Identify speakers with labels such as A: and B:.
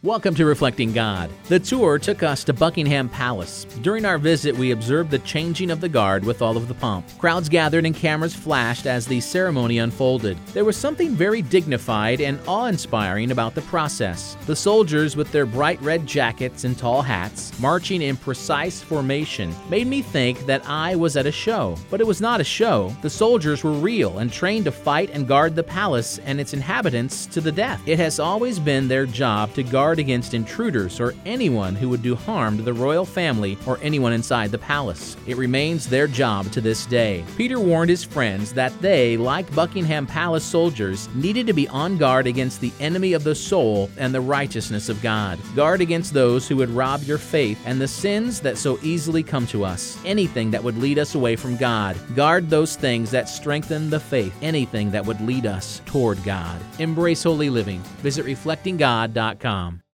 A: Welcome to Reflecting God. The tour took us to Buckingham Palace. During our visit, we observed the changing of the guard with all of the pomp. Crowds gathered and cameras flashed as the ceremony unfolded. There was something very dignified and awe-inspiring about the process. The soldiers, with their bright red jackets and tall hats, marching in precise formation, made me think that I was at a show. But it was not a show. The soldiers were real and trained to fight and guard the palace and its inhabitants to the death. It has always been their job to guard against intruders or anyone who would do harm to the royal family or anyone inside the palace. It remains their job to this day. Peter warned his friends that they, like Buckingham Palace soldiers, needed to be on guard against the enemy of the soul and the righteousness of God. Guard against those who would rob your faith and the sins that so easily come to us. Anything that would lead us away from God. Guard those things that strengthen the faith. Anything that would lead us toward God. Embrace holy living. Visit reflectinggod.com.